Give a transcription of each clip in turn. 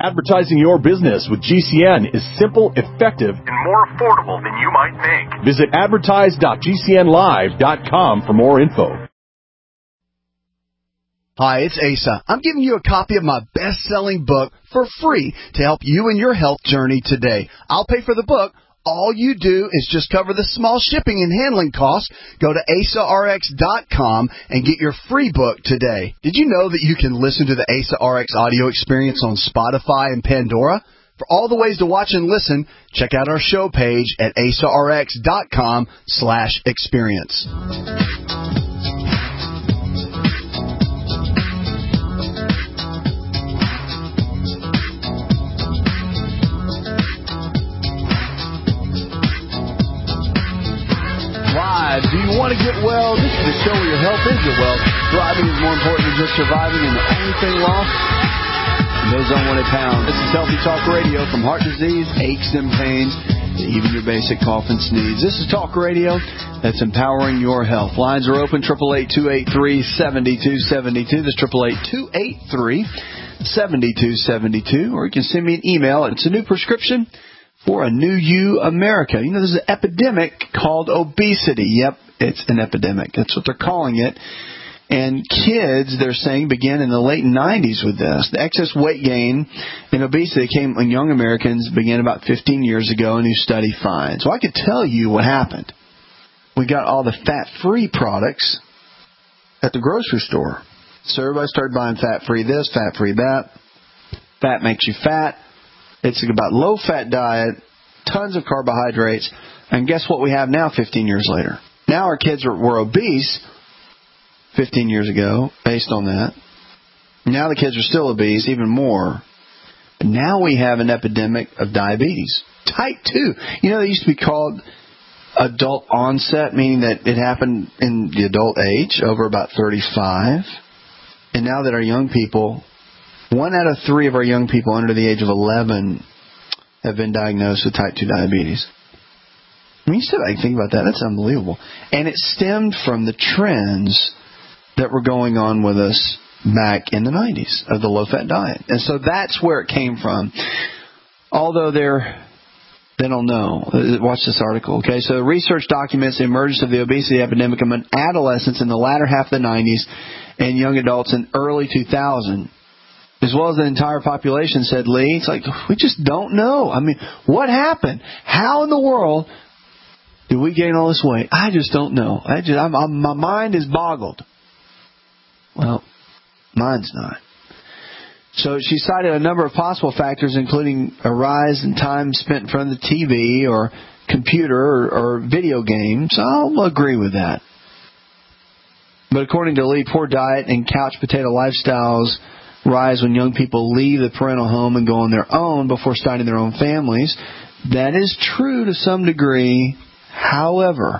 Advertising your business with GCN is simple, effective, and more affordable than you might think. Visit advertise.gcnlive.com for more info. Hi, it's Asa. I'm giving you a copy of my best-selling book for free to help you in your health journey today. I'll pay for the book. All you do is just cover the small shipping and handling costs. Go to AsaRx.com and get your free book today. Did you know that you can listen to the Asa RX audio experience on Spotify and Pandora? For all the ways to watch and listen, check out our show page at AsaRx.com/experience. Do you want to get well? This is the show where your health is your wealth. Thriving is more important than just surviving, and the only thing lost is those unwanted pounds. This is Healthy Talk Radio, from heart disease, aches and pains, to even your basic cough and sneeze. This is Talk Radio that's empowering your health. Lines are open, 888-283-7272. That's 888-283-7272. Or you can send me an email. It's a new prescription for a new you, America. You know, there's an epidemic called obesity. Yep, it's an epidemic. That's what they're calling it. And kids, they're saying, began in the late 90s with this. The excess weight gain and obesity came when young Americans began about 15 years ago, a new study finds. So I could tell you what happened. We got all the fat-free products at the grocery store. So everybody started buying fat-free this, fat-free that. Fat makes you fat. It's about low-fat diet, tons of carbohydrates, and guess what we have now 15 years later? Now our kids were obese 15 years ago, based on that. Now the kids are still obese, even more. But now we have an epidemic of diabetes. Type 2. You know, they used to be called adult onset, meaning that it happened in the adult age, over about 35. And now that our young people... 1 out of 3 of our young people under the age of 11 have been diagnosed with type 2 diabetes. I mean, you still think about that. That's unbelievable. And it stemmed from the trends that were going on with us back in the 90s of the low-fat diet. And so that's where it came from. Although they don't know. Watch this article, okay? So research documents the emergence of the obesity epidemic among adolescents in the latter half of the 90s and young adults in early 2000. As well as the entire population, said Lee. It's like, we just don't know. I mean, what happened? How in the world did we gain all this weight? I just don't know. My mind is boggled. Well, mine's not. So she cited a number of possible factors, including a rise in time spent in front of the TV or computer or video games. I'll agree with that. But according to Lee, poor diet and couch potato lifestyles rise when young people leave the parental home and go on their own before starting their own families. That is true to some degree. However,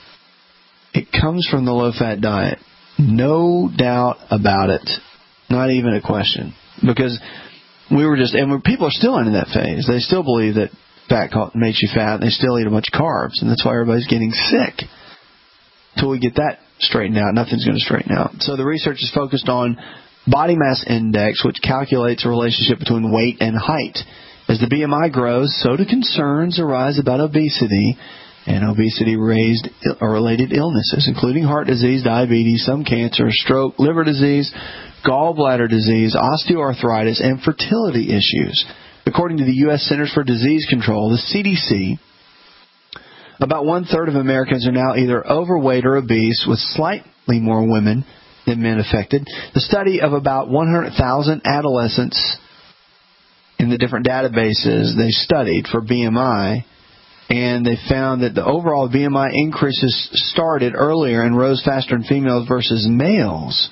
it comes from the low-fat diet. No doubt about it. Not even a question. Because people are still in that phase. They still believe that fat makes you fat. They still eat a bunch of carbs. And that's why everybody's getting sick. Until we get that straightened out, nothing's going to straighten out. So the research is focused on body mass index, which calculates a relationship between weight and height. As the BMI grows, so do concerns arise about obesity and obesity-related illnesses, including heart disease, diabetes, some cancer, stroke, liver disease, gallbladder disease, osteoarthritis, and fertility issues. According to the U.S. Centers for Disease Control, the CDC, about 1/3 of Americans are now either overweight or obese, with slightly more women than men affected. The study of about 100,000 adolescents in the different databases they studied for BMI, and they found that the overall BMI increases started earlier and rose faster in females versus males.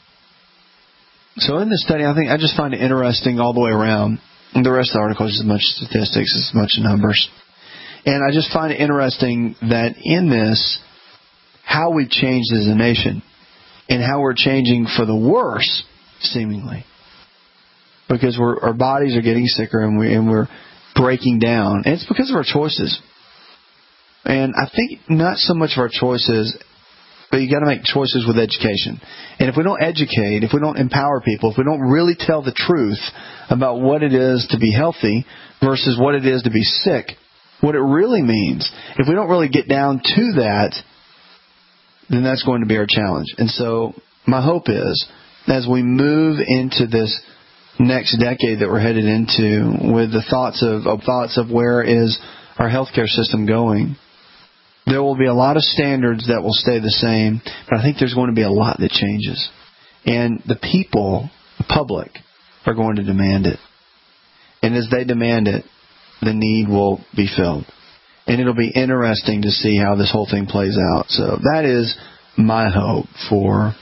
So in this study, I just find it interesting all the way around. And the rest of the article is as much statistics, as much numbers. And I just find it interesting that in this, how we've changed as a nation. And how we're changing for the worse, seemingly. Because our bodies are getting sicker and we're breaking down. And it's because of our choices. And I think not so much of our choices But you got to make choices with education. And if we don't educate, if we don't empower people, if we don't really tell the truth about what it is to be healthy versus what it is to be sick, what it really means, if we don't really get down to that, then that's going to be our challenge. And so my hope is, as we move into this next decade that we're headed into, with the thoughts of where is our healthcare system going, there will be a lot of standards that will stay the same, but I think there's going to be a lot that changes. And the people, the public, are going to demand it. And as they demand it, the need will be filled. And it'll be interesting to see how this whole thing plays out. So that is my hope for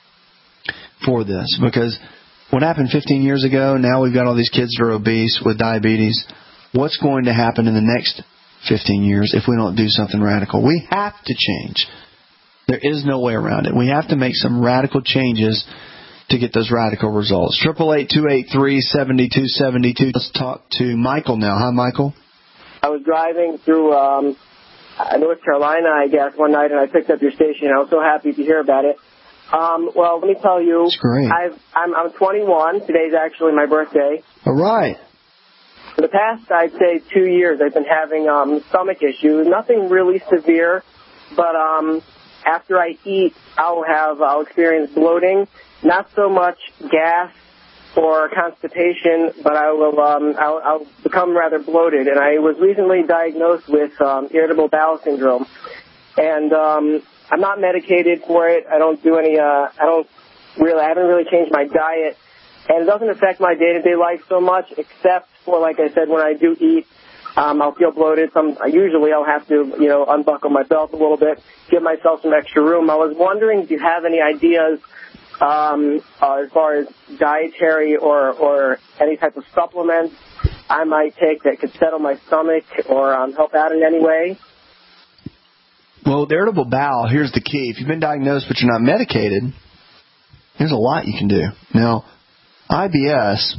this. Because what happened 15 years ago, now we've got all these kids that are obese with diabetes. What's going to happen in the next 15 years if we don't do something radical? We have to change. There is no way around it. We have to make some radical changes to get those radical results. 888-283-7272. Let's talk to Michael now. Hi, Michael. I was driving through North Carolina, I guess, one night, and I picked up your station. I was so happy to hear about it. Well, let me tell you, that's great. I'm 21. Today's actually my birthday. All right. For the past, I'd say 2 years, I've been having stomach issues. Nothing really severe, but after I eat, I'll experience bloating. Not so much gas or constipation, but I'll become rather bloated. And I was recently diagnosed with irritable bowel syndrome, and I'm not medicated for it. I don't do any. I haven't really changed my diet, and it doesn't affect my day-to-day life so much, except for, like I said, when I do eat, I'll feel bloated. Usually I'll have to, unbuckle my belt a little bit, give myself some extra room. I was wondering if you have any ideas as far as dietary or any type of supplements I might take that could settle my stomach or help out in any way. Well, the irritable bowel, here's the key. If you've been diagnosed but you're not medicated, there's a lot you can do. Now, IBS,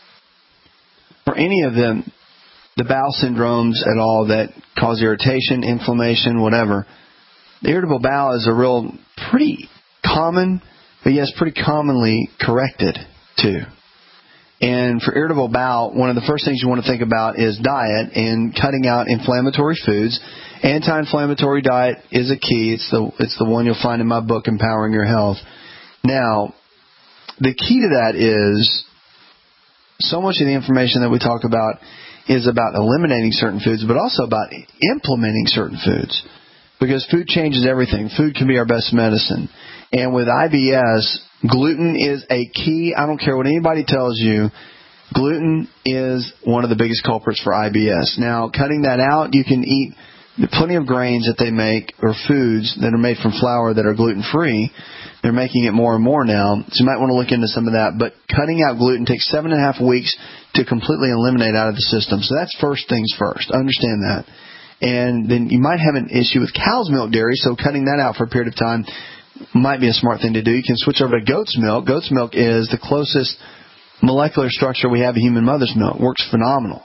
or any of them, the bowel syndromes at all that cause irritation, inflammation, whatever, the irritable bowel is a real pretty common, but yes, pretty commonly corrected too. And for irritable bowel, one of the first things you want to think about is diet and cutting out inflammatory foods. Anti-inflammatory diet is a key. It's the one you'll find in my book, Empowering Your Health. Now, the key to that is so much of the information that we talk about is about eliminating certain foods, but also about implementing certain foods. Because food changes everything. Food can be our best medicine. And with IBS, gluten is a key. I don't care what anybody tells you. Gluten is one of the biggest culprits for IBS. Now, cutting that out, you can eat plenty of grains that they make, or foods that are made from flour that are gluten-free. They're making it more and more now, so you might want to look into some of that. But cutting out gluten takes 7.5 weeks to completely eliminate out of the system. So that's first things first. Understand that. And then you might have an issue with cow's milk dairy, so cutting that out for a period of time might be a smart thing to do. You can switch over to goat's milk. Goat's milk is the closest molecular structure we have to human mother's milk. Works phenomenal.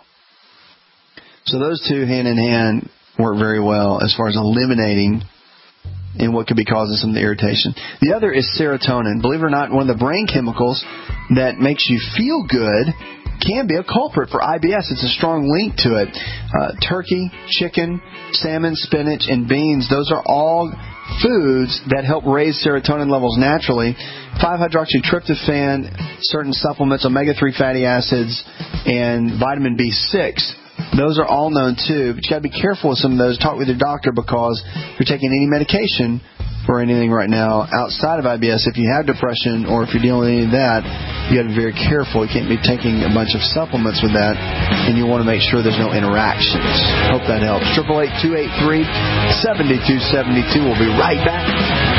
So those two hand in hand work very well as far as eliminating and what could be causing some of the irritation. The other is serotonin. Believe it or not, one of the brain chemicals that makes you feel good can be a culprit for IBS. It's a strong link to it. Turkey, chicken, salmon, spinach, and beans, those are all foods that help raise serotonin levels naturally. 5-hydroxytryptophan, certain supplements, omega-3 fatty acids, and vitamin B6. Those are all known too, but you got to be careful with some of those. Talk with your doctor, because if you're taking any medication for anything right now outside of IBS, if you have depression or if you're dealing with any of that, you got to be very careful. You can't be taking a bunch of supplements with that, and you want to make sure there's no interactions. Hope that helps. 888-283-7272. We'll be right back.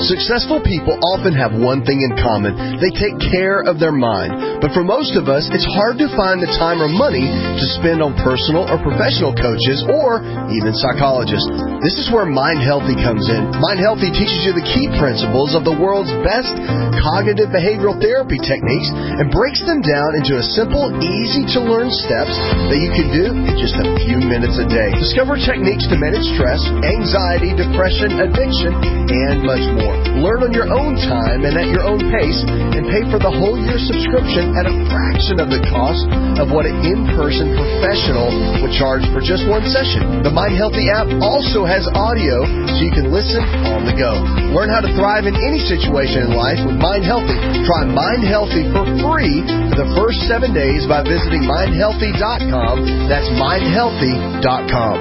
Successful people often have one thing in common. They take care of their mind. But for most of us, it's hard to find the time or money to spend on personal or professional coaches or even psychologists. This is where Mind Healthy comes in. Mind Healthy teaches you the key principles of the world's best cognitive behavioral therapy techniques and breaks them down into a simple, easy-to-learn steps that you can do in just a few minutes a day. Discover techniques to manage stress, anxiety, depression, addiction, and much more. Learn on your own time and at your own pace, and pay for the whole year subscription at a fraction of the cost of what an in-person professional would charge for just one session. The Mind Healthy app also has audio so you can listen on the go. Learn how to thrive in any situation in life with Mind Healthy. Try Mind Healthy for free for the first 7 days by visiting mindhealthy.com. That's mindhealthy.com.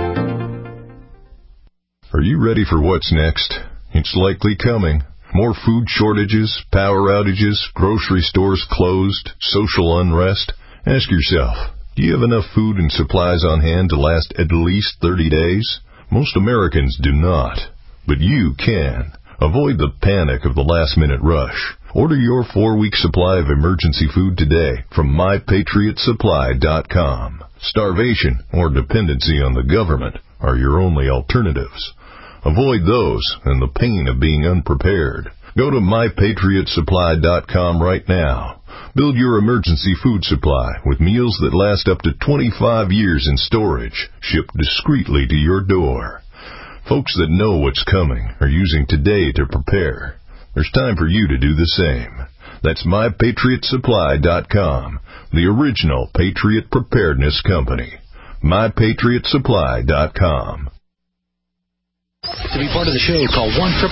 Are you ready for what's next? It's likely coming. More food shortages, power outages, grocery stores closed, social unrest. Ask yourself, do you have enough food and supplies on hand to last at least 30 days? Most Americans do not, but you can. Avoid the panic of the last-minute rush. Order your 4-week supply of emergency food today from MyPatriotSupply.com. Starvation or dependency on the government are your only alternatives. Avoid those and the pain of being unprepared. Go to MyPatriotSupply.com right now. Build your emergency food supply with meals that last up to 25 years in storage, shipped discreetly to your door. Folks that know what's coming are using today to prepare. There's time for you to do the same. That's MyPatriotSupply.com, the original Patriot Preparedness Company. MyPatriotSupply.com. To be part of the show, call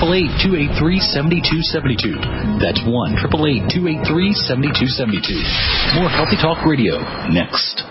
1-888-283-7272. That's 1-888-283-7272. More Healthy Talk Radio next.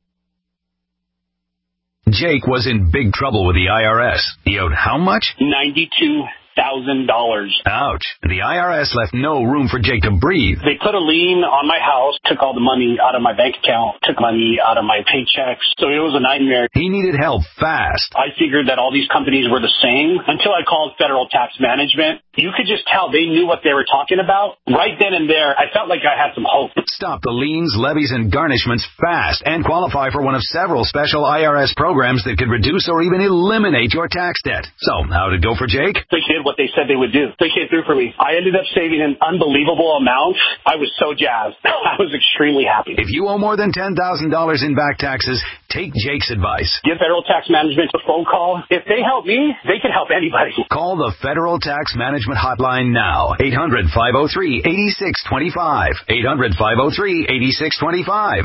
Jake was in big trouble with the IRS. He owed how much? $92,000. Ouch. The IRS left no room for Jake to breathe. They put a lien on my house, took all the money out of my bank account, took money out of my paychecks. So it was a nightmare. He needed help fast. I figured that all these companies were the same until I called Federal Tax Management. You could just tell they knew what they were talking about. Right then and there, I felt like I had some hope. Stop the liens, levies, and garnishments fast and qualify for one of several special IRS programs that could reduce or even eliminate your tax debt. So, how'd it go for Jake? They did what they said they would do. They came through for me. I ended up saving an unbelievable amount. I was so jazzed. I was extremely happy. If you owe more than $10,000 in back taxes, take Jake's advice. Give Federal Tax Management a phone call. If they help me, they can help anybody. Call the Federal Tax Management Hotline now. 800-503-8625. 800-503-8625.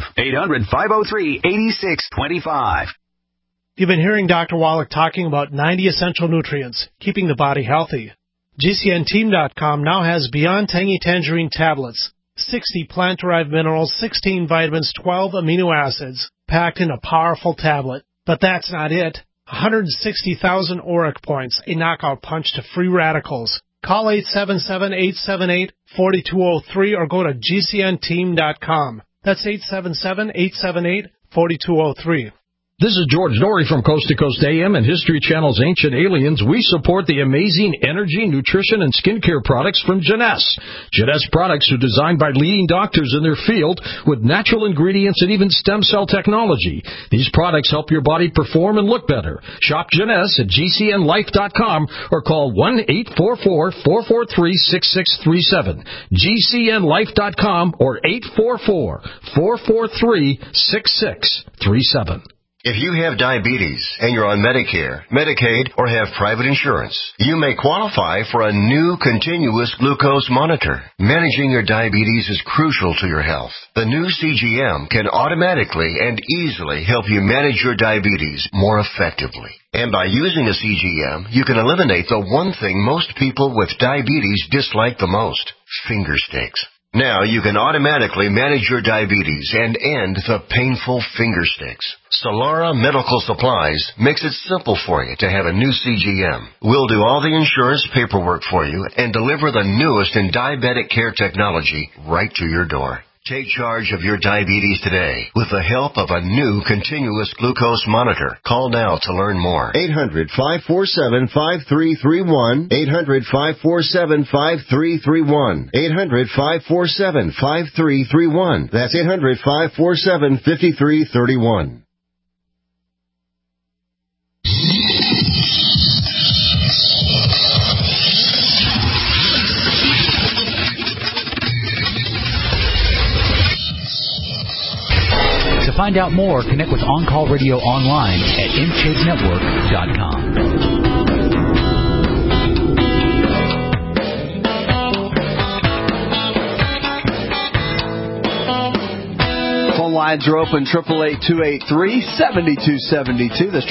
800-503-8625. You've been hearing Dr. Wallach talking about 90 essential nutrients, keeping the body healthy. GCNteam.com now has Beyond Tangy Tangerine tablets, 60 plant-derived minerals, 16 vitamins, 12 amino acids, packed in a powerful tablet. But that's not it. 160,000 ORAC points, a knockout punch to free radicals. Call 877-878-4203 or go to GCNteam.com. That's 877-878-4203. This is George Norrie from Coast to Coast AM and History Channel's Ancient Aliens. We support the amazing energy, nutrition, and skincare products from Jeunesse. Jeunesse products are designed by leading doctors in their field with natural ingredients and even stem cell technology. These products help your body perform and look better. Shop Jeunesse at GCNlife.com or call 1-844-443-6637. GCNlife.com or 844-443-6637. If you have diabetes and you're on Medicare, Medicaid, or have private insurance, you may qualify for a new continuous glucose monitor. Managing your diabetes is crucial to your health. The new CGM can automatically and easily help you manage your diabetes more effectively. And by using a CGM, you can eliminate the one thing most people with diabetes dislike the most: finger sticks. Now you can automatically manage your diabetes and end the painful finger sticks. Solara Medical Supplies makes it simple for you to have a new CGM. We'll do all the insurance paperwork for you and deliver the newest in diabetic care technology right to your door. Take charge of your diabetes today with the help of a new continuous glucose monitor. Call now to learn more. 800-547-5331. 800-547-5331. 800-547-5331. That's 800-547-5331. To find out more, connect with On Call Radio online at mkidsnetwork.com. Phone lines are open, 888-283-7272. That's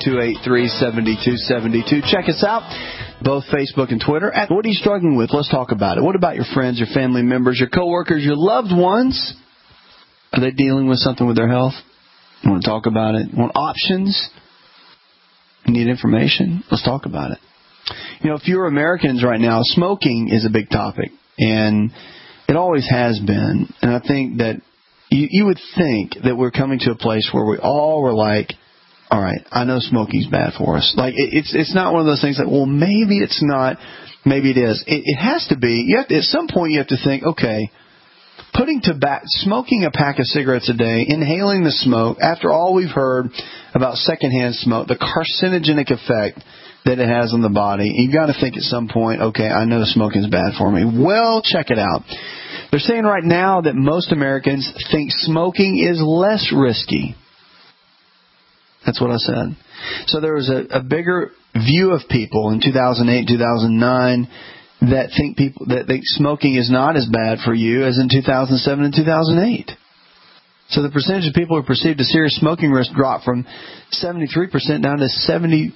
888-283-7272. Check us out, both Facebook and Twitter. What are you struggling with? Let's talk about it. What about your friends, your family members, your coworkers, your loved ones? Are they dealing with something with their health? You want to talk about it? Want options? You need information? Let's talk about it. You know, fewer Americans right now, smoking is a big topic, and it always has been. And I think that you would think that we're coming to a place where we all were like, all right, I know smoking's bad for us. Like, it's not one of those things that, well, maybe it's not, maybe it is. It has to be. You have to, at some point you have to think, okay, smoking a pack of cigarettes a day, inhaling the smoke, after all we've heard about secondhand smoke, the carcinogenic effect that it has on the body, you've got to think at some point, okay, I know smoking is bad for me. Well, check it out. They're saying right now that most Americans think smoking is less risky. That's what I said. So there was a bigger view of people in 2008, 2009 that think smoking is not as bad for you as in 2007 and 2008. So the percentage of people who perceived a serious smoking risk dropped from 73% down to 71%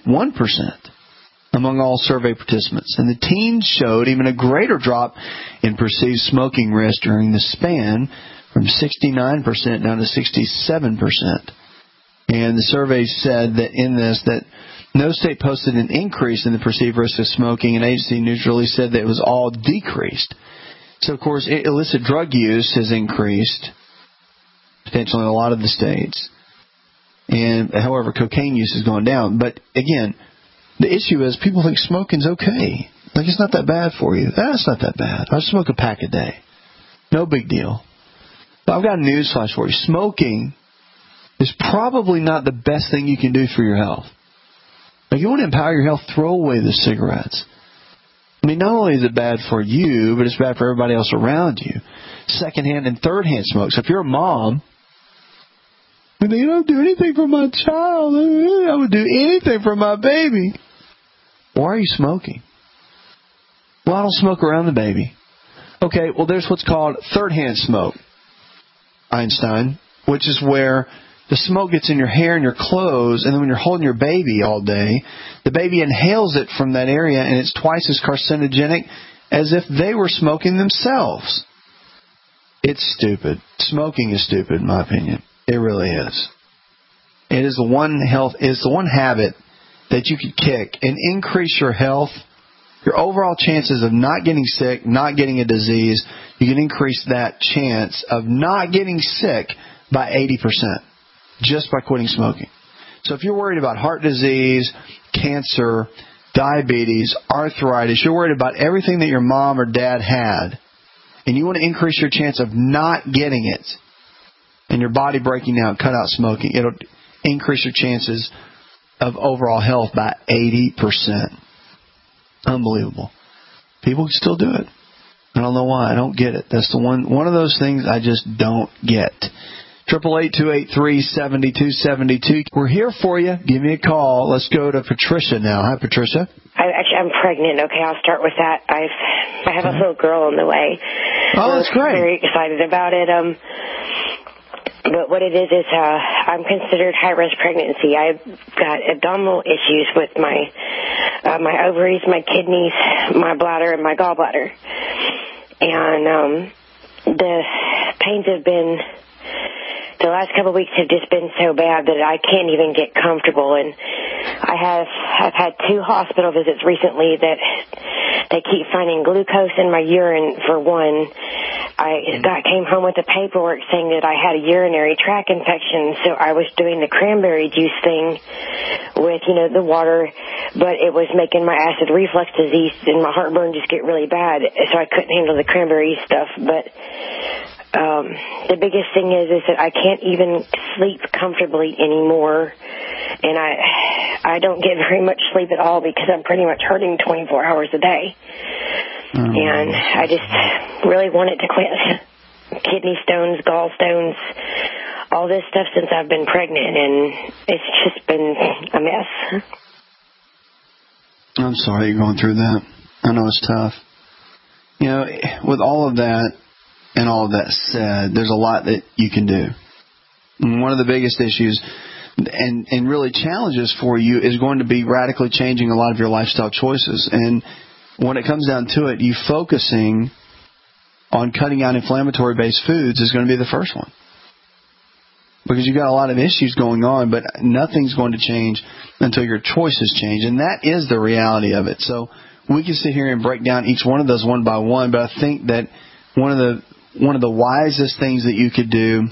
among all survey participants. And the teens showed even a greater drop in perceived smoking risk during the span, from 69% down to 67%. And the survey said that in this, that no state posted an increase in the perceived risk of smoking, and agency neutrally said that it was all decreased. So, of course, illicit drug use has increased, potentially in a lot of the states. And, however, cocaine use has gone down. But, again, the issue is people think smoking's okay. Like, it's not that bad for you. That's not that bad. I smoke a pack a day. No big deal. But I've got a newsflash for you. Smoking is probably not the best thing you can do for your health. If you want to empower your health, throw away the cigarettes. I mean, not only is it bad for you, but it's bad for everybody else around you. Secondhand and thirdhand smoke. So if you're a mom, and you don't do anything for my child, I would do anything for my baby. Why are you smoking? Well, I don't smoke around the baby. Okay, well, there's what's called thirdhand smoke, Einstein, which is where the smoke gets in your hair and your clothes, and then when you're holding your baby all day, the baby inhales it from that area, and it's twice as carcinogenic as if they were smoking themselves. It's stupid. Smoking is stupid, in my opinion. It really is. It is the one habit that you could kick and increase your health, your overall chances of not getting sick, not getting a disease. You can increase that chance of not getting sick by 80%. Just by quitting smoking. So if you're worried about heart disease, cancer, diabetes, arthritis, you're worried about everything that your mom or dad had, and you want to increase your chance of not getting it, and your body breaking down, cut out smoking, it'll increase your chances of overall health by 80%. Unbelievable. People can still do it. I don't know why. I don't get it. That's the one of those things I just don't get. 888-283-7272. We're here for you. Give me a call. Let's go to Patricia now. Hi, Patricia. I'm pregnant. Okay, I'll start with that. I have a little girl on the way. Oh, that's great. I'm very excited about it. But what it is I'm considered high-risk pregnancy. I've got abdominal issues with my ovaries, my kidneys, my bladder, and my gallbladder. And the pains have been... The last couple of weeks have just been so bad that I can't even get comfortable. And I've had 2 hospital visits recently that they keep finding glucose in my urine for one. I came home with the paperwork saying that I had a urinary tract infection, so I was doing the cranberry juice thing with, the water, but it was making my acid reflux disease and my heartburn just get really bad, so I couldn't handle the cranberry stuff. But the biggest thing is that I can't even sleep comfortably anymore, and I don't get very much sleep at all because I'm pretty much hurting 24 hours a day. And I just really wanted to quit. Kidney stones, gallstones, all this stuff since I've been pregnant, and it's just been a mess. I'm sorry you're going through that. I know it's tough. With all of that and all of that said, there's a lot that you can do. And one of the biggest issues and really challenges for you is going to be radically changing a lot of your lifestyle choices. And when it comes down to it, you focusing on cutting out inflammatory-based foods is going to be the first one. Because you've got a lot of issues going on, but nothing's going to change until your choices change. And that is the reality of it. So we can sit here and break down each one of those one by one, but I think that one of the wisest things that you could do,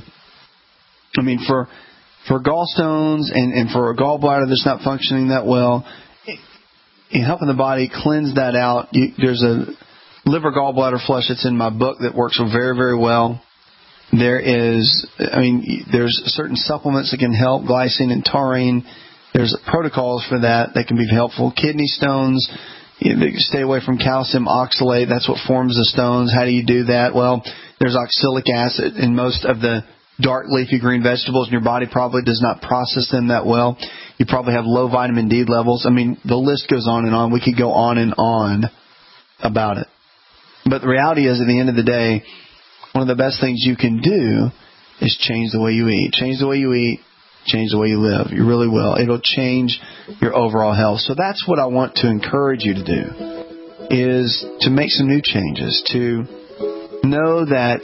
for gallstones and for a gallbladder that's not functioning that well, in helping the body cleanse that out, there's a liver gallbladder flush that's in my book that works very, very well. There's certain supplements that can help, glycine and taurine. There's protocols for that can be helpful. Kidney stones, stay away from calcium oxalate. That's what forms the stones. How do you do that? Well, there's oxalic acid in most of the dark leafy green vegetables, and your body probably does not process them that well. You probably have low vitamin D levels. The list goes on and on. We could go on and on about it. But the reality is, at the end of the day, one of the best things you can do is change the way you eat. Change the way you eat, change the way you live. You really will. It'll change your overall health. So that's what I want to encourage you to do, is to make some new changes, to know that,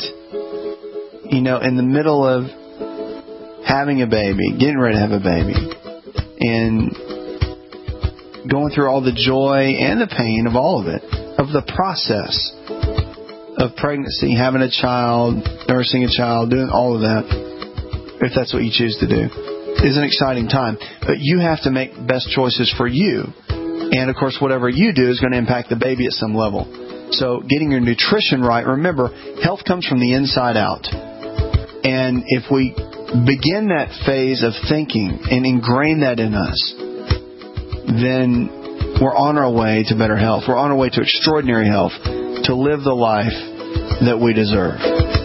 in the middle of having a baby, getting ready to have a baby, and going through all the joy and the pain of all of it, of the process of pregnancy, having a child, nursing a child, doing all of that, if that's what you choose to do, is an exciting time. But you have to make best choices for you. And, of course, whatever you do is going to impact the baby at some level. So getting your nutrition right, remember, health comes from the inside out. And if we begin that phase of thinking and ingrain that in us, then we're on our way to better health. We're on our way to extraordinary health, to live the life that we deserve.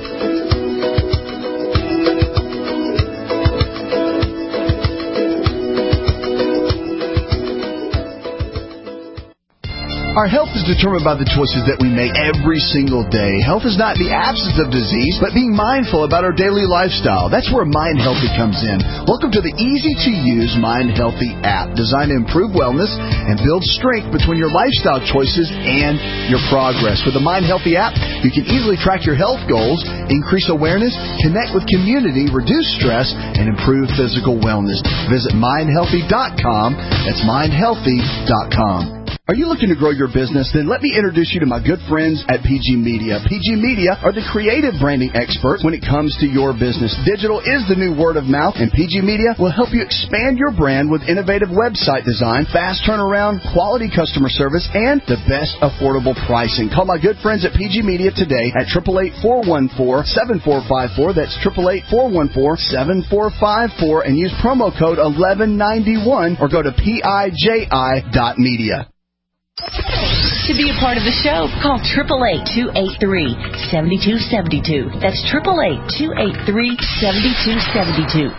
Our health is determined by the choices that we make every single day. Health is not the absence of disease, but being mindful about our daily lifestyle. That's where Mind Healthy comes in. Welcome to the easy-to-use Mind Healthy app, designed to improve wellness and build strength between your lifestyle choices and your progress. With the Mind Healthy app, you can easily track your health goals, increase awareness, connect with community, reduce stress, and improve physical wellness. Visit mindhealthy.com. That's mindhealthy.com. Are you looking to grow your business? Then let me introduce you to my good friends at PG Media. PG Media are the creative branding experts when it comes to your business. Digital is the new word of mouth, and PG Media will help you expand your brand with innovative website design, fast turnaround, quality customer service, and the best affordable pricing. Call my good friends at PG Media today at 888-414-7454. That's 888-414-7454, and use promo code 1191 or go to PIJI.media. To be a part of the show, call 888-283-7272. That's 888-283-7272.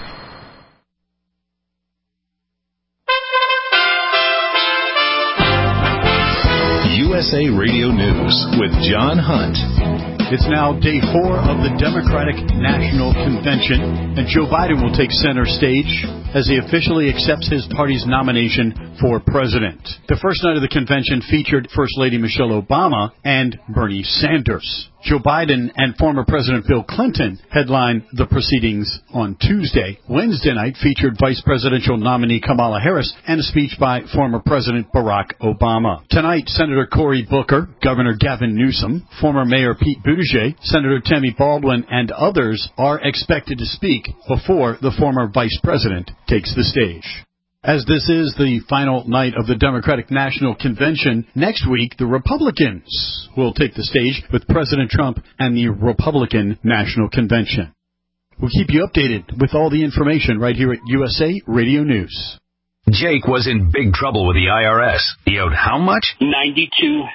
USA Radio News with John Hunt. It's now day 4 of the Democratic National Convention, and Joe Biden will take center stage as he officially accepts his party's nomination for president. The first night of the convention featured First Lady Michelle Obama and Bernie Sanders. Joe Biden and former President Bill Clinton headlined the proceedings on Tuesday. Wednesday night featured Vice Presidential nominee Kamala Harris and a speech by former President Barack Obama. Tonight, Senator Cory Booker, Governor Gavin Newsom, former Mayor Pete Buttigieg, Senator Tammy Baldwin, and others are expected to speak before the former vice president takes the stage. As this is the final night of the Democratic National Convention, next week the Republicans will take the stage with President Trump and the Republican National Convention. We'll keep you updated with all the information right here at USA Radio News. Jake was in big trouble with the IRS. He owed how much? $92,000.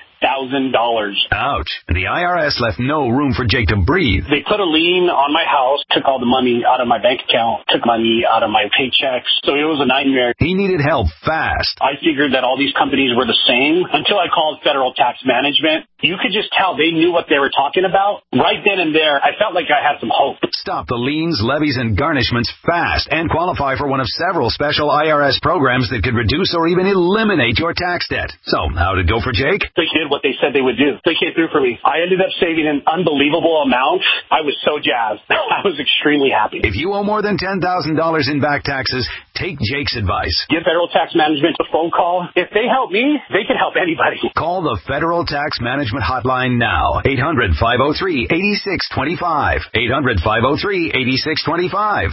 Ouch. And the IRS left no room for Jake to breathe. They put a lien on my house, took all the money out of my bank account, took money out of my paychecks. So it was a nightmare. He needed help fast. I figured that all these companies were the same until I called Federal Tax Management. You could just tell they knew what they were talking about. Right then and there, I felt like I had some hope. Stop the liens, levies, and garnishments fast and qualify for one of several special IRS programs that could reduce or even eliminate your tax debt. So, how did it go for Jake? They did what they said they would do. They came through for me. I ended up saving an unbelievable amount. I was so jazzed. I was extremely happy. If you owe more than $10,000 in back taxes, take Jake's advice. Give Federal Tax Management a phone call. If they help me, they can help anybody. Call the Federal Tax Management Hotline now. 800-503-8625. 800-503-8625.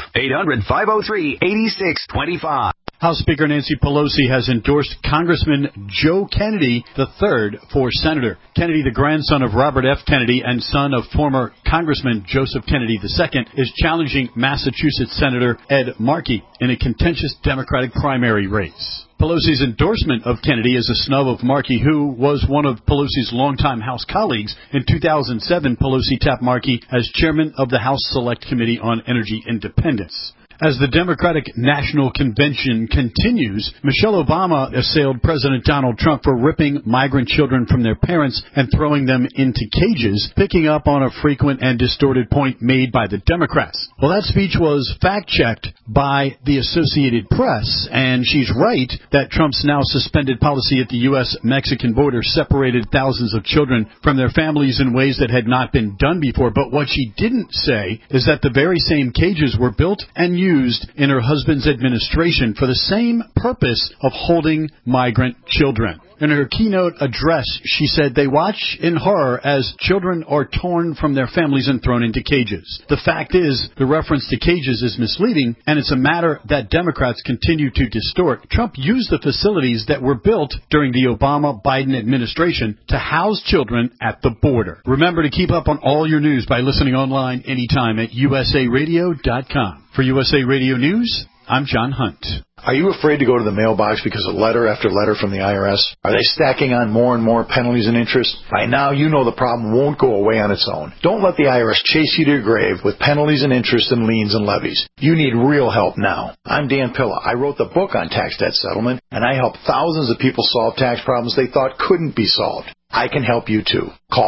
800-503-8625. House Speaker Nancy Pelosi has endorsed Congressman Joe Kennedy III for Senator. Kennedy, the grandson of Robert F. Kennedy and son of former Congressman Joseph Kennedy II, is challenging Massachusetts Senator Ed Markey in a contentious Democratic primary race. Pelosi's endorsement of Kennedy is a snub of Markey, who was one of Pelosi's longtime House colleagues. In 2007, Pelosi tapped Markey as chairman of the House Select Committee on Energy Independence. As the Democratic National Convention continues, Michelle Obama assailed President Donald Trump for ripping migrant children from their parents and throwing them into cages, picking up on a frequent and distorted point made by the Democrats. Well, that speech was fact-checked by the Associated Press, and she's right that Trump's now suspended policy at the U.S.-Mexican border separated thousands of children from their families in ways that had not been done before. But what she didn't say is that the very same cages were built and used in her husband's administration for the same purpose of holding migrant children. In her keynote address, she said they watch in horror as children are torn from their families and thrown into cages. The fact is, the reference to cages is misleading, and it's a matter that Democrats continue to distort. Trump used the facilities that were built during the Obama-Biden administration to house children at the border. Remember to keep up on all your news by listening online anytime at usaradio.com. For USA Radio News, I'm John Hunt. Are you afraid to go to the mailbox because of letter after letter from the IRS? Are they stacking on more and more penalties and interest? By now, you know the problem won't go away on its own. Don't let the IRS chase you to your grave with penalties and interest and liens and levies. You need real help now. I'm Dan Pilla. I wrote the book on tax debt settlement, and I help thousands of people solve tax problems they thought couldn't be solved. I can help you too. Call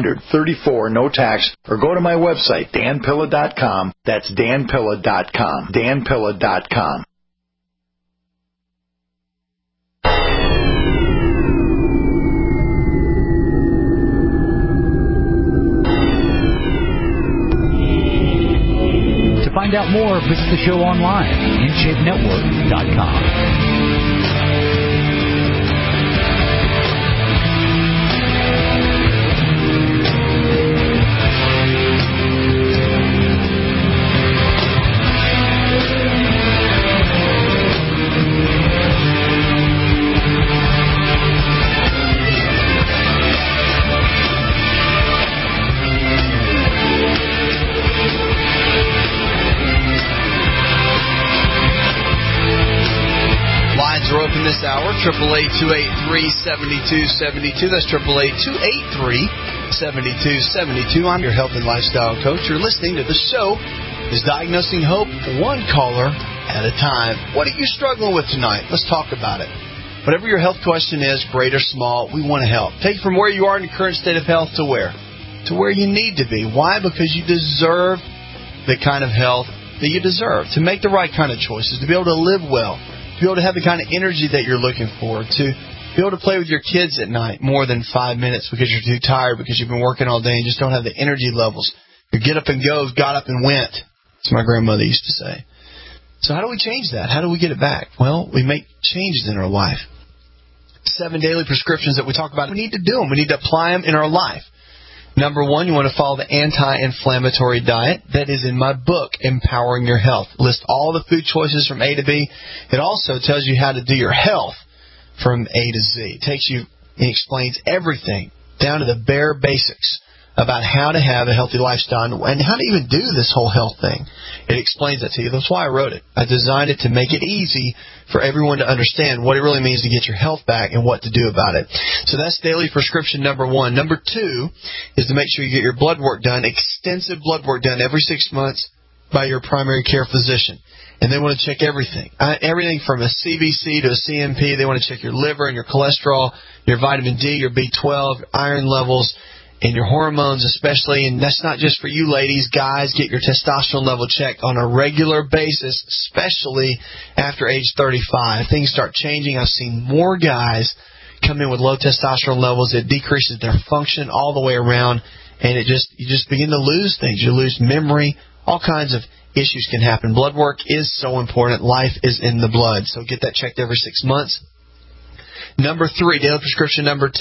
800-34-NO-TAX or go to my website, danpilla.com. That's danpilla.com. danpilla.com. To find out more, visit the show online, InShapeNetwork.com. This hour, 888-283-7272. That's 888-283-7272. I'm your health and lifestyle coach. You're listening to the show is Diagnosing Hope, one caller at a time. What are you struggling with tonight? Let's talk about it. Whatever your health question is, great or small, we want to help. Take it from where you are in your current state of health to where? To where you need to be. Why? Because you deserve the kind of health that you deserve. To make the right kind of choices, to be able to live well, to be able to have the kind of energy that you're looking for, to Be able to play with your kids at night more than 5 minutes because you're too tired, because you've been working all day and just don't have the energy levels. Your get up and goes got up and went, as my grandmother used to say. So how do we change that? How do we get it back? Well, we make changes in our life. 7 daily prescriptions that we talk about. We need to do them. We need to apply them in our life. Number 1, you want to follow the anti-inflammatory diet. That is in my book, Empowering Your Health. List all the food choices from A to B. It also tells you how to do your health from A to Z. It takes you and explains everything down to the bare basics about how to have a healthy lifestyle and how to even do this whole health thing. It explains that to you. That's why I wrote it. I designed it to make it easy for everyone to understand what it really means to get your health back and what to do about it. So that's daily prescription number 1. Number 2 is to make sure you get your blood work done, extensive blood work done every 6 months by your primary care physician. And they want to check everything. Everything from a CBC to a CMP. They want to check your liver and your cholesterol, your vitamin D, your B12, iron levels, and your hormones especially. And that's not just for you ladies. Guys, get your testosterone level checked on a regular basis, especially after age 35. Things start changing. I've seen more guys come in with low testosterone levels. It decreases their function all the way around, and you just begin to lose things. You lose memory. All kinds of issues can happen. Blood work is so important. Life is in the blood. So get that checked every 6 months. Number 3, daily prescription number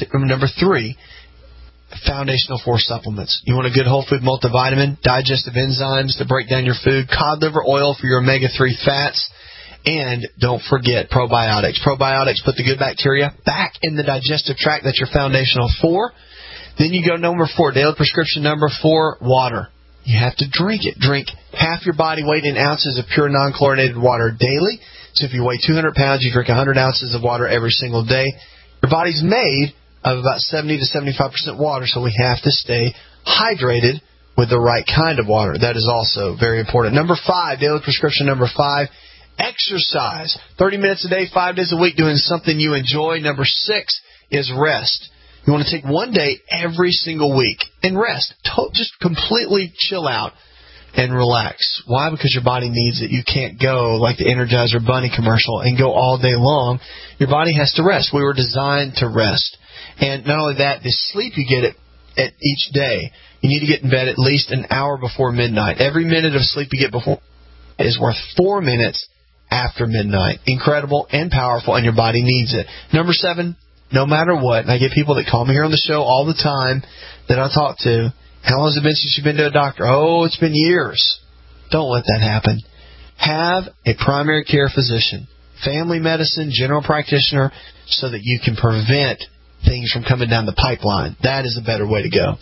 3, foundational 4 supplements. You want a good whole food multivitamin, digestive enzymes to break down your food, cod liver oil for your omega-3 fats, and don't forget probiotics. Probiotics put the good bacteria back in the digestive tract. That's your foundational 4. Then you go number 4, daily prescription number 4, water. You have to drink it. Drink half your body weight in ounces of pure non-chlorinated water daily. So if you weigh 200 pounds, you drink 100 ounces of water every single day. Your body's made of about 70 to 75% water, so we have to stay hydrated with the right kind of water. That is also very important. Number 5, daily prescription number 5, exercise. 30 minutes a day, 5 days a week, doing something you enjoy. Number 6 is rest. You want to take 1 day every single week and rest. Just completely chill out and relax. Why? Because your body needs it. You can't go like the Energizer Bunny commercial and go all day long. Your body has to rest. We were designed to rest. And not only that, the sleep you get at each day, you need to get in bed at least an hour before midnight. Every minute of sleep you get before is worth 4 minutes after midnight. Incredible and powerful, and your body needs it. Number 7, no matter what, and I get people that call me here on the show all the time that I talk to, how long has it been since you've been to a doctor? Oh, it's been years. Don't let that happen. Have a primary care physician, family medicine, general practitioner, so that you can prevent things from coming down the pipeline. That is a better way to go.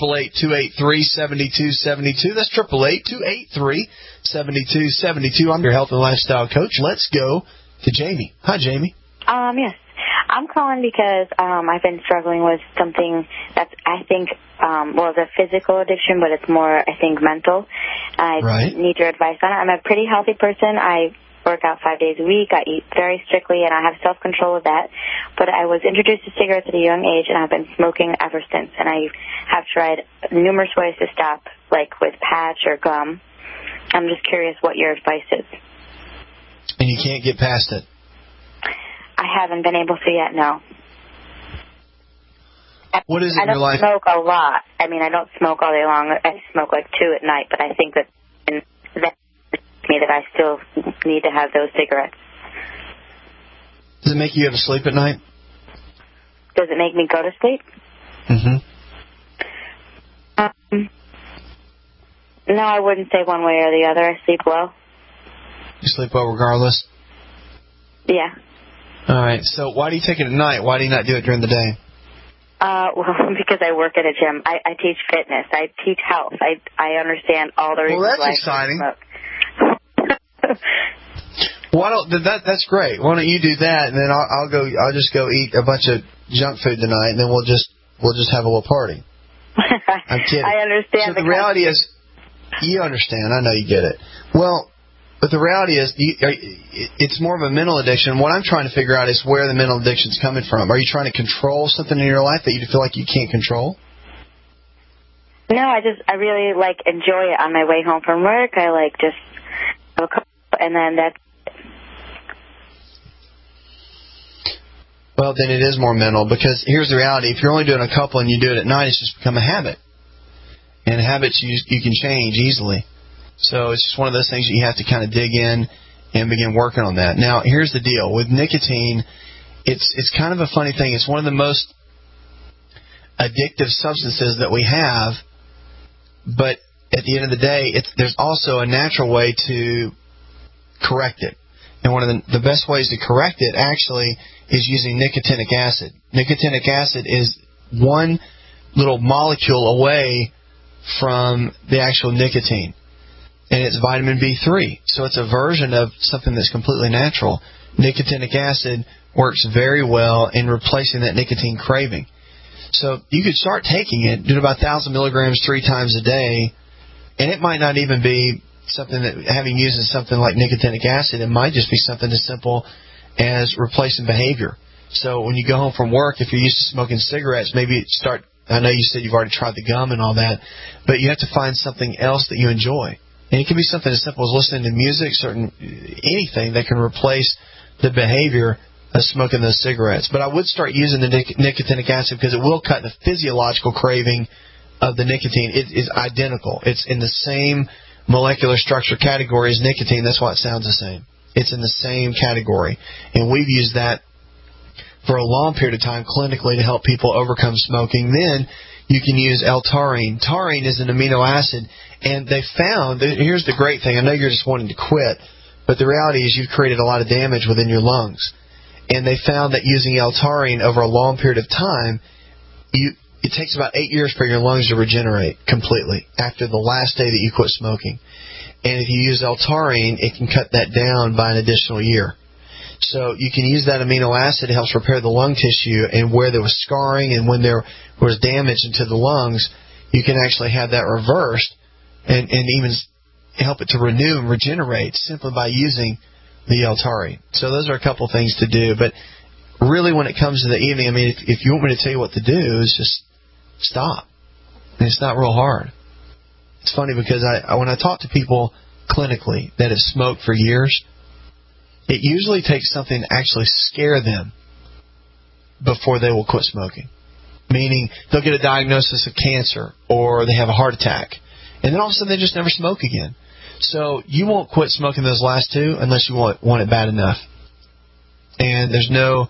888-283-7272. That's 888-283-7272. I'm your health and lifestyle coach. Let's go to Jamie. Hi, Jamie. Yes. I'm calling because I've been struggling with something that's, I think, it's a physical addiction, but it's more, I think, mental. I need your advice on it. I'm a pretty healthy person. I work out 5 days a week. I eat very strictly, and I have self-control with that. But I was introduced to cigarettes at a young age, and I've been smoking ever since. And I have tried numerous ways to stop, like with patch or gum. I'm just curious what your advice is. And you can't get past it? I haven't been able to yet, no. What is it in your life? I don't smoke a lot. I mean, I don't smoke all day long. I smoke like 2 at night, but I think that me that I still need to have those cigarettes. Does it make you have to sleep at night? Does it make me go to sleep? Mm-hmm. No, I wouldn't say one way or the other. I sleep well. You sleep well regardless? Yeah. All right. So why do you take it at night? Why do you not do it during the day? Well, because I work at a gym. I teach fitness. I teach health. I understand all the reasons why. Well, that's exciting. That's great. Why don't you do that, and then I'll just go eat a bunch of junk food tonight, and then we'll just have a little party. I'm kidding. I understand. So the reality is, you understand. I know you get it. Well, but the reality is, it's more of a mental addiction. What I'm trying to figure out is where the mental addiction's coming from. Are you trying to control something in your life that you feel like you can't control? No, I really enjoy it on my way home from work. I just have a couple, and then that's. Well, then it is more mental, because here's the reality. If you're only doing a couple and you do it at night, it's just become a habit. And habits you can change easily. So it's just one of those things that you have to kind of dig in and begin working on that. Now, here's the deal. With nicotine, it's kind of a funny thing. It's one of the most addictive substances that we have, but at the end of the day, there's also a natural way to correct it. And one of the best ways to correct it, actually, is using nicotinic acid. Nicotinic acid is one little molecule away from the actual nicotine. And it's vitamin B3. So it's a version of something that's completely natural. Nicotinic acid works very well in replacing that nicotine craving. So you could start taking it, do about 1,000 milligrams 3 times a day, and it might not even be something that, having used something like nicotinic acid, it might just be something as simple as replacing behavior. So when you go home from work, if you're used to smoking cigarettes, maybe start, I know you said you've already tried the gum and all that, but you have to find something else that you enjoy. And it can be something as simple as listening to music, anything that can replace the behavior of smoking those cigarettes. But I would start using the nicotinic acid because it will cut the physiological craving of the nicotine. It is identical. It's in the same molecular structure category as nicotine. That's why it sounds the same. It's in the same category. And we've used that for a long period of time clinically to help people overcome smoking. Then you can use L-taurine. Taurine is an amino acid, and they found, here's the great thing, I know you're just wanting to quit, but the reality is you've created a lot of damage within your lungs. And they found that using L-taurine over a long period of time, it takes about 8 years for your lungs to regenerate completely after the last day that you quit smoking. And if you use L-taurine, it can cut that down by an additional year. So you can use that amino acid. It helps repair the lung tissue, and where there was scarring and when there was damage into the lungs, you can actually have that reversed and even help it to renew and regenerate simply by using the L-taurine. So those are a couple things to do. But really when it comes to the evening, I mean, if you want me to tell you what to do, is just stop. And it's not real hard. It's funny because when I talk to people clinically that have smoked for years, it usually takes something to actually scare them before they will quit smoking. Meaning they'll get a diagnosis of cancer or they have a heart attack, and then all of a sudden they just never smoke again. So you won't quit smoking those last two unless you want it bad enough. And there's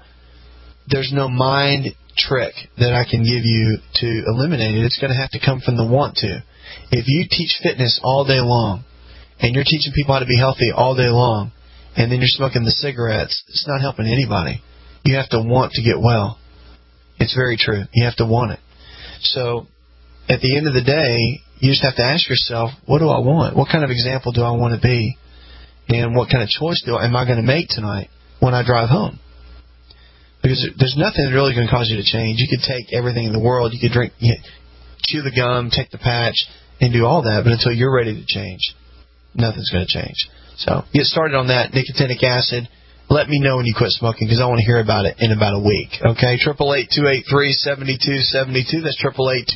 no mind trick that I can give you to eliminate it. It's going to have to come from the want to. If you teach fitness all day long and you're teaching people how to be healthy all day long, and then you're smoking the cigarettes, it's not helping anybody. You have to want to get well. It's very true. You have to want it. So at the end of the day, you just have to ask yourself, what do I want? What kind of example do I want to be? And what kind of choice am I going to make tonight when I drive home? Because there's nothing that's really going to cause you to change. You could take everything in the world. You could chew the gum, take the patch, and do all that. But until you're ready to change, nothing's going to change. So get started on that, nicotinic acid. Let me know when you quit smoking because I want to hear about it in about a week. Okay, 888-283-7272. That's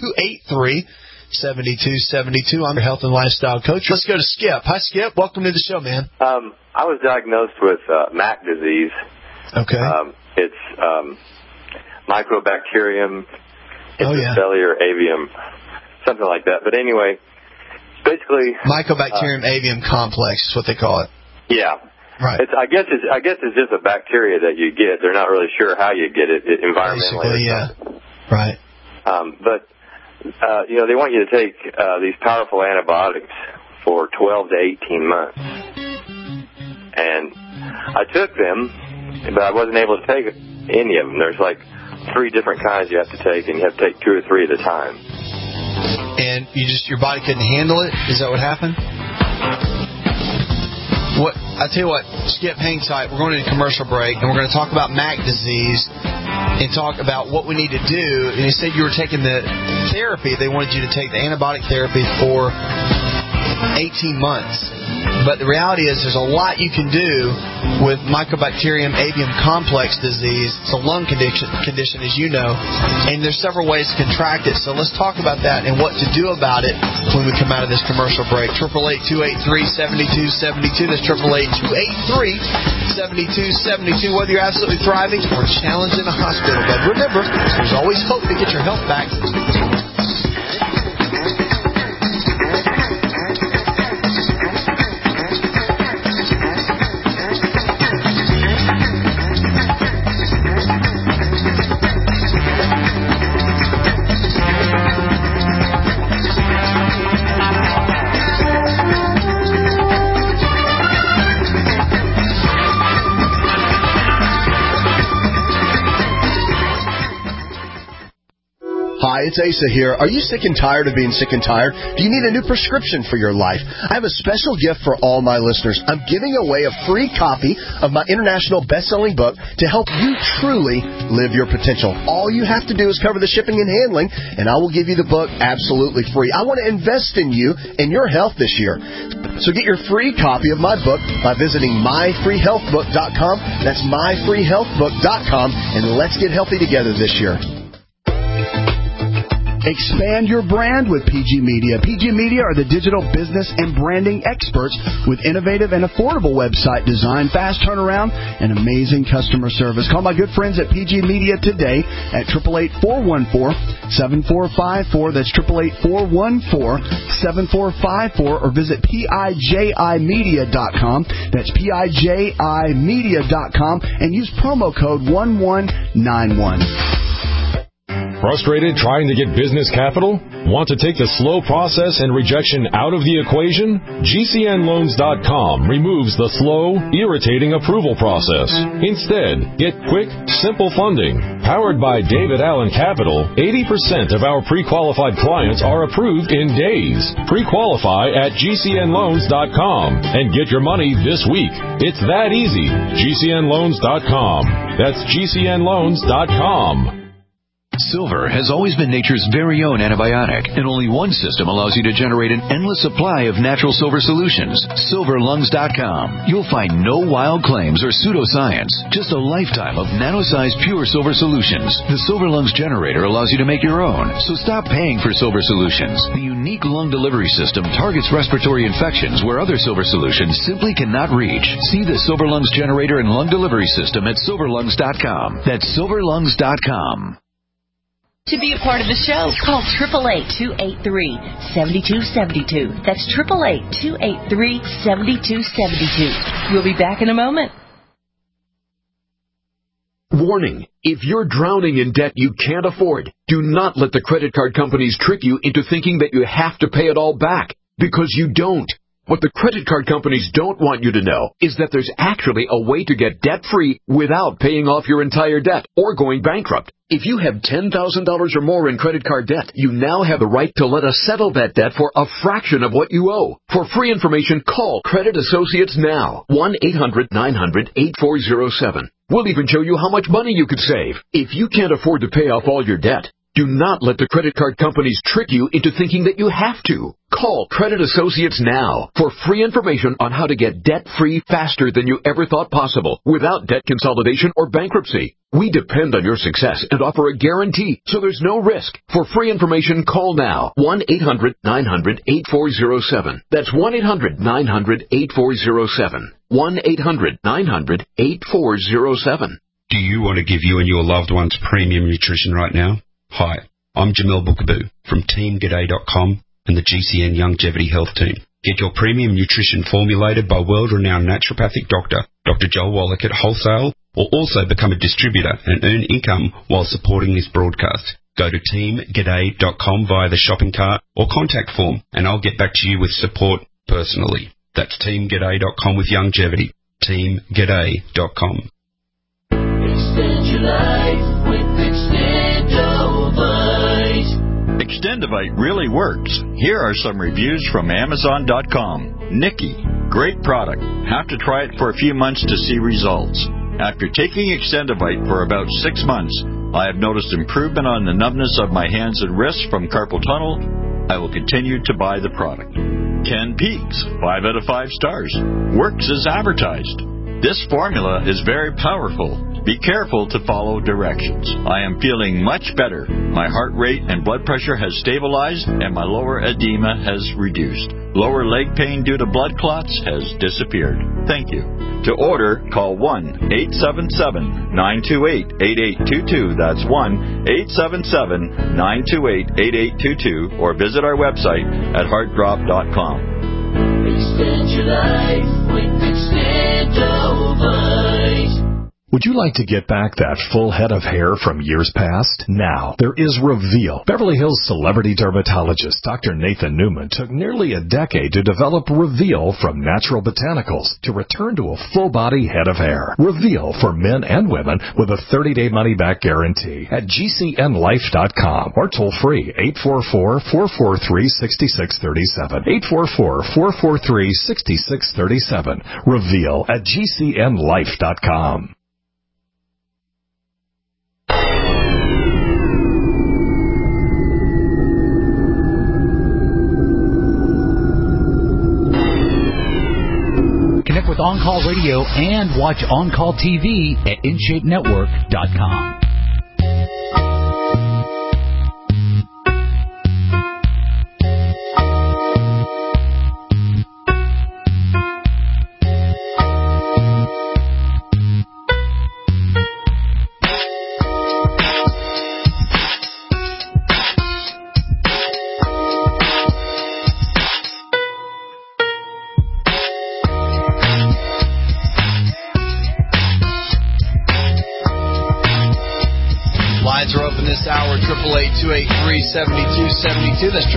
888-283-7272. I'm your health and lifestyle coach. Let's go to Skip. Hi, Skip. Welcome to the show, man. I was diagnosed with MAC disease. Okay. It's Mycobacterium intracellular avium, something like that. But anyway, basically, Mycobacterium avium complex is what they call it. Yeah. Right. I guess it's just a bacteria that you get. They're not really sure how you get it environmentally. Basically, yeah. Right. But they want you to take these powerful antibiotics for 12 to 18 months. And I took them, but I wasn't able to take any of them. There's like 3 different kinds you have to take, and you have to take 2 or 3 at a time. And your body couldn't handle it? Is that what happened? I tell you what, Skip, hang tight. We're going to a commercial break, and we're going to talk about MAC disease and talk about what we need to do. And you said you were taking the therapy. They wanted you to take the antibiotic therapy for 18 months. But the reality is there's a lot you can do with Mycobacterium avium complex disease. It's a lung condition, as you know, and there's several ways to contract it. So let's talk about that and what to do about it when we come out of this commercial break. 888-283-7272. That's 888-283-7272. Whether you're absolutely thriving or challenged in a hospital bed, remember, there's always hope to get your health back. Hi, it's Asa here. Are you sick and tired of being sick and tired? Do you need a new prescription for your life? I have a special gift for all my listeners. I'm giving away a free copy of my international best-selling book to help you truly live your potential. All you have to do is cover the shipping and handling, and I will give you the book absolutely free. I want to invest in you and your health this year. So get your free copy of my book by visiting myfreehealthbook.com. That's myfreehealthbook.com, and let's get healthy together this year. Expand your brand with PG Media. PG Media are the digital business and branding experts with innovative and affordable website design, fast turnaround, and amazing customer service. Call my good friends at PG Media today at 888-414-7454. That's 888-414-7454, or visit PIJImedia.com. That's PIJImedia.com, and use promo code 1191. Frustrated trying to get business capital? Want to take the slow process and rejection out of the equation? GCNloans.com removes the slow, irritating approval process. Instead, get quick, simple funding. Powered by David Allen Capital, 80% of our pre-qualified clients are approved in days. Pre-qualify at GCNloans.com and get your money this week. It's that easy. GCNloans.com. That's GCNloans.com. Silver has always been nature's very own antibiotic, and only one system allows you to generate an endless supply of natural silver solutions. SilverLungs.com. You'll find no wild claims or pseudoscience, just a lifetime of nano-sized pure silver solutions. The Silver Lungs generator allows you to make your own, so stop paying for silver solutions. The unique lung delivery system targets respiratory infections where other silver solutions simply cannot reach. See the Silver Lungs generator and lung delivery system at SilverLungs.com. That's SilverLungs.com. To be a part of the show, call 888-283-7272. That's 888-283-7272. We'll be back in a moment. Warning, if you're drowning in debt you can't afford, do not let the credit card companies trick you into thinking that you have to pay it all back, because you don't. What the credit card companies don't want you to know is that there's actually a way to get debt-free without paying off your entire debt or going bankrupt. If you have $10,000 or more in credit card debt, you now have the right to let us settle that debt for a fraction of what you owe. For free information, call Credit Associates now. 1-800-900-8407. We'll even show you how much money you could save. If you can't afford to pay off all your debt, do not let the credit card companies trick you into thinking that you have to. Call Credit Associates now for free information on how to get debt-free faster than you ever thought possible without debt consolidation or bankruptcy. We depend on your success and offer a guarantee, so there's no risk. For free information, call now. 1-800-900-8407. That's 1-800-900-8407. 1-800-900-8407. Do you want to give you and your loved ones premium nutrition right now? Hi, I'm Jamel Bookaboo from TeamGaday.com and the GCN Longevity Health Team. Get your premium nutrition formulated by world-renowned naturopathic doctor, Dr. Joel Wallach at wholesale, or also become a distributor and earn income while supporting this broadcast. Go to TeamGaday.com via the shopping cart or contact form, and I'll get back to you with support personally. That's TeamGaday.com with longevity. TeamGaday.com. Extend your life with Extendovite. Extendovite really works. Here are some reviews from Amazon.com. Nikki, great product. Have to try it for a few months to see results. After taking Extendovite for about 6 months, I have noticed improvement on the numbness of my hands and wrists from carpal tunnel. I will continue to buy the product. Ken Peaks, 5 out of 5 stars. Works as advertised. This formula is very powerful. Be careful to follow directions. I am feeling much better. My heart rate and blood pressure has stabilized, and my lower edema has reduced. Lower leg pain due to blood clots has disappeared. Thank you. To order, call 1-877-928-8822. That's 1-877-928-8822. Or visit our website at heartdrop.com. Extend your life with Extendovite. Would you like to get back that full head of hair from years past? Now, there is Reveal. Beverly Hills celebrity dermatologist Dr. Nathan Newman took nearly a decade to develop Reveal from natural botanicals to return to a full-body head of hair. Reveal for men and women with a 30-day money-back guarantee at GCNlife.com or toll-free 844-443-6637. 844-443-6637. Reveal at GCNlife.com. Connect with On Call Radio and watch On Call TV at InShapeNetwork.com. Lines are open this hour, 888-283-7272. That's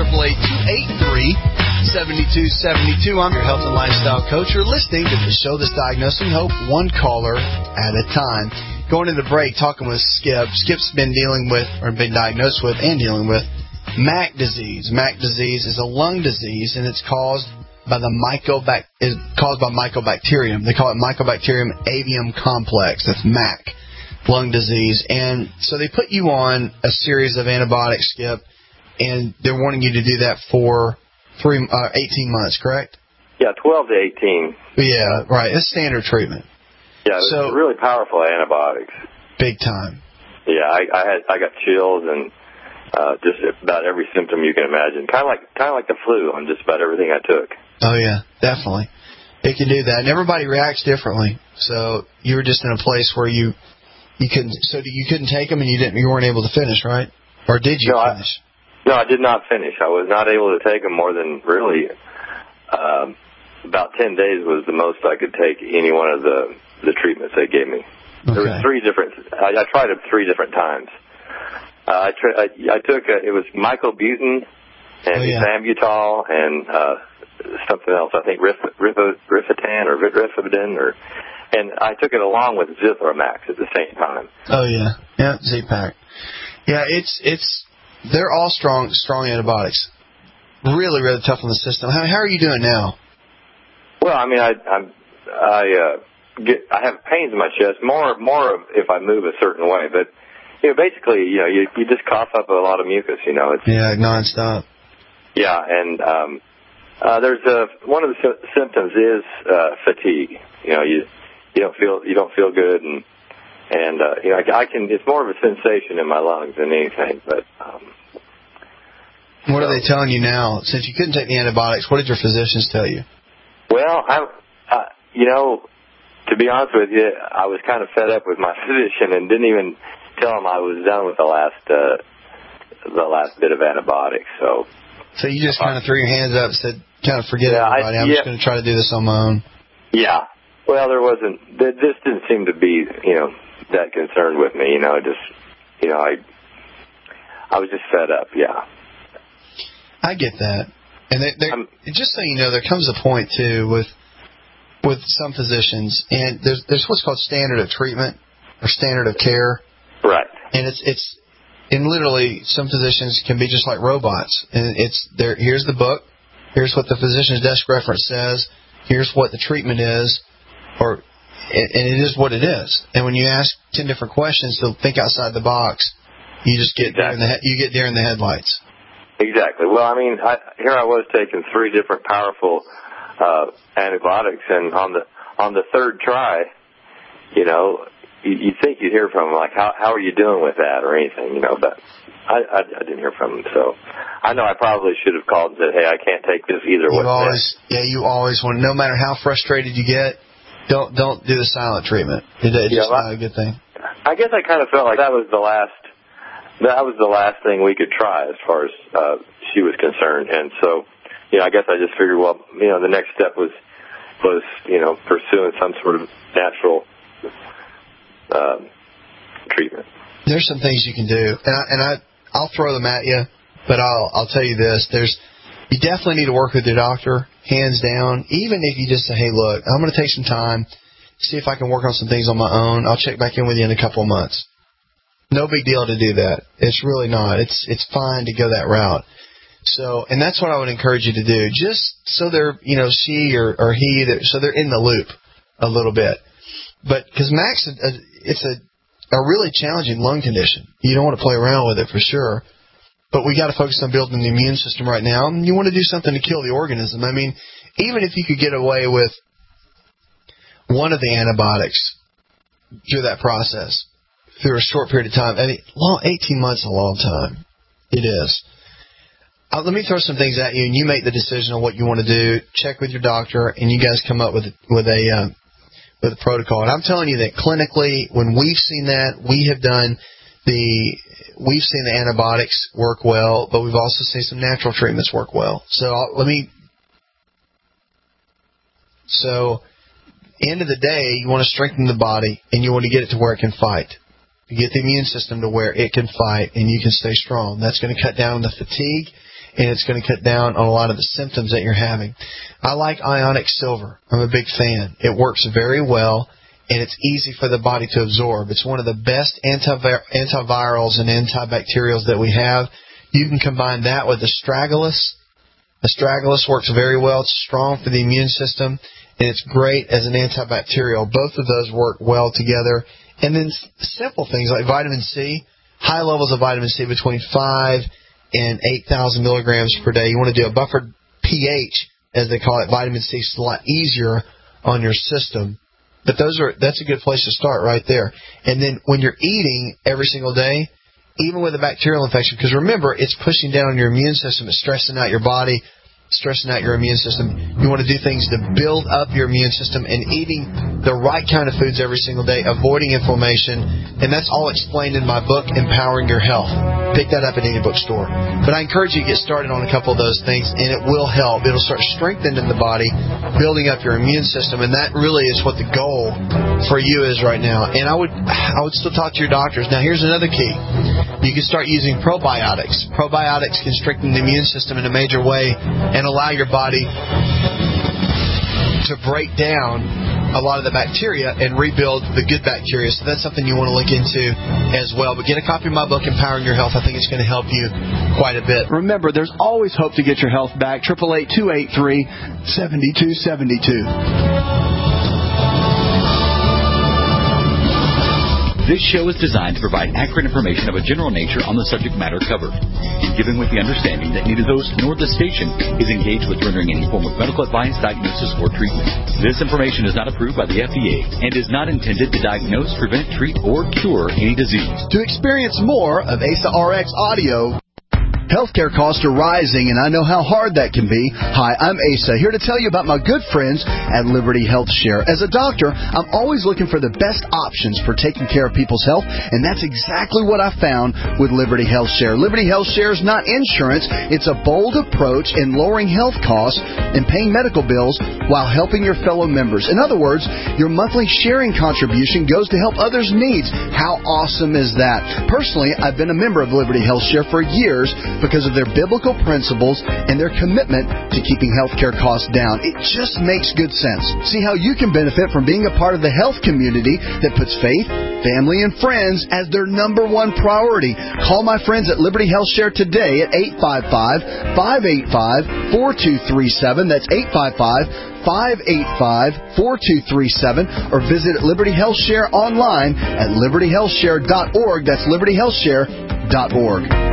888-283-7272. I'm your health and lifestyle coach. You're listening to the show that's diagnosing hope, one caller at a time. Going into the break, talking with Skip. Skip's been dealing with, or been diagnosed with and dealing with, MAC disease. MAC disease is a lung disease, and it's caused by mycobacterium. They call it Mycobacterium avium complex. That's MAC. Lung disease. And so they put you on a series of antibiotics, Skip, and they're wanting you to do that for 18 months, correct? Yeah, 12 to 18. Yeah, right. It's standard treatment. Yeah, it's really powerful antibiotics. Big time. Yeah, I got chills and just about every symptom you can imagine. Kind of like the flu on just about everything I took. Oh yeah, definitely. It can do that, and everybody reacts differently. So you were just in a place where you couldn't take them, and you weren't able to finish, right? Or did you finish? No, I did not finish. I was not able to take them more than really about 10 days was the most I could take any one of the treatments they gave me. Okay. There was 3 different. I tried it 3 different times. I took it was mycobutyn and ethambutol and something else. I think Rifatin or Rifabidin and I took it along with Zithromax at the same time. Oh yeah, Z-Pack. Yeah, they're all strong antibiotics. Really, really tough on the system. How are you doing now? Well, I mean, I have pains in my chest more if I move a certain way, but basically, you just cough up a lot of mucus. It's nonstop. Yeah, and there's one of the symptoms is fatigue. You don't feel good, and I can. It's more of a sensation in my lungs than anything. But what are they telling you now? Since you couldn't take the antibiotics, what did your physicians tell you? Well, to be honest with you, I was kind of fed up with my physician and didn't even tell him I was done with the last bit of antibiotics. So you just kind of threw your hands up and said, kind of forget everybody. I'm just going to try to do this on my own. Yeah. Well, this didn't seem to be, that concerned with me, I was just fed up, yeah. I get that. And just so you know, there comes a point, too, with some physicians, and there's what's called standard of treatment or standard of care. Right. And and literally, some physicians can be just like robots. And here's the book, here's what the physician's desk reference says, here's what the treatment is, and it is what it is. And when you ask 10 different questions to think outside the box, you just get deer in the headlights. Exactly. Well, I mean, here I was taking 3 different powerful antibiotics, and on the third try, you know, you'd think you'd hear from them, like, how are you doing with that or anything, you know, but I didn't hear from them. So I know I probably should have called and said, hey, I can't take this either. You always want, no matter how frustrated you get, don't do the silent treatment. It's just not a good thing. I guess I kind of felt like that was the last thing we could try as far as she was concerned. And so, you know, I guess I just figured, well, you know, the next step was you know, pursuing some sort of natural treatment. There's some things you can do, and I'll throw them at you, but I'll tell you this: you definitely need to work with your doctor, hands down. Even if you just say, hey, look, I'm going to take some time, see if I can work on some things on my own. I'll check back in with you in a couple of months. No big deal to do that. It's really not. It's fine to go that route. So, and that's what I would encourage you to do, just so they're, you know, she or he, so they're in the loop a little bit. But because Max, it's a really challenging lung condition. You don't want to play around with it for sure. But we got to focus on building the immune system right now. And you want to do something to kill the organism. I mean, even if you could get away with one of the antibiotics through that process, through a short period of time, 18 months is a long time. It is. Let me throw some things at you, and you make the decision on what you want to do. Check with your doctor, and you guys come up with a protocol. And I'm telling you that clinically, when we've seen that, we've seen the antibiotics work well, but we've also seen some natural treatments work well. So end of the day, you want to strengthen the body, and you want to get it to where it can fight. You get the immune system to where it can fight, and you can stay strong. That's going to cut down on the fatigue, and it's going to cut down on a lot of the symptoms that you're having. I like Ionic Silver. I'm a big fan. It works very well, and it's easy for the body to absorb. It's one of the best antivirals and antibacterials that we have. You can combine that with Astragalus. Astragalus works very well. It's strong for the immune system, and it's great as an antibacterial. Both of those work well together. And then simple things like vitamin C, high levels of vitamin C between 5 and 8,000 milligrams per day. You want to do a buffered pH, as they call it. Vitamin C is a lot easier on your system. But that's a good place to start right there. And then when you're eating every single day, even with a bacterial infection, because remember, it's pushing down your immune system, it's stressing out your body, stressing out your immune system. You want to do things to build up your immune system, and eating the right kind of foods every single day, avoiding inflammation, and that's all explained in my book, Empowering Your Health. Pick that up at any bookstore. But I encourage you to get started on a couple of those things, and it will help. It'll start strengthening the body, building up your immune system, and that really is what the goal for you is right now. And I would still talk to your doctors. Now, here's another key. You can start using probiotics. Probiotics can strengthen the immune system in a major way and allow your body to break down a lot of the bacteria and rebuild the good bacteria. So that's something you want to look into as well. But get a copy of my book, Empowering Your Health. I think it's going to help you quite a bit. Remember, there's always hope to get your health back. 888-283-7272. This show is designed to provide accurate information of a general nature on the subject matter covered, given with the understanding that neither the host nor the station is engaged with rendering any form of medical advice, diagnosis, or treatment. This information is not approved by the FDA and is not intended to diagnose, prevent, treat, or cure any disease. To experience more of ASA RX audio, healthcare costs are rising, and I know how hard that can be. Hi, I'm Asa, here to tell you about my good friends at Liberty Health Share. As a doctor, I'm always looking for the best options for taking care of people's health, and that's exactly what I found with Liberty Health Share. Liberty Health Share is not insurance. It's a bold approach in lowering health costs and paying medical bills while helping your fellow members. In other words, your monthly sharing contribution goes to help others' needs. How awesome is that? Personally, I've been a member of Liberty Health Share for years, because of their biblical principles and their commitment to keeping healthcare costs down. It just makes good sense. See how you can benefit from being a part of the health community that puts faith, family, and friends as their number one priority. Call my friends at Liberty Health Share today at 855-585-4237. That's 855-585-4237, or visit Liberty Health Share online at libertyhealthshare.org. That's libertyhealthshare.org.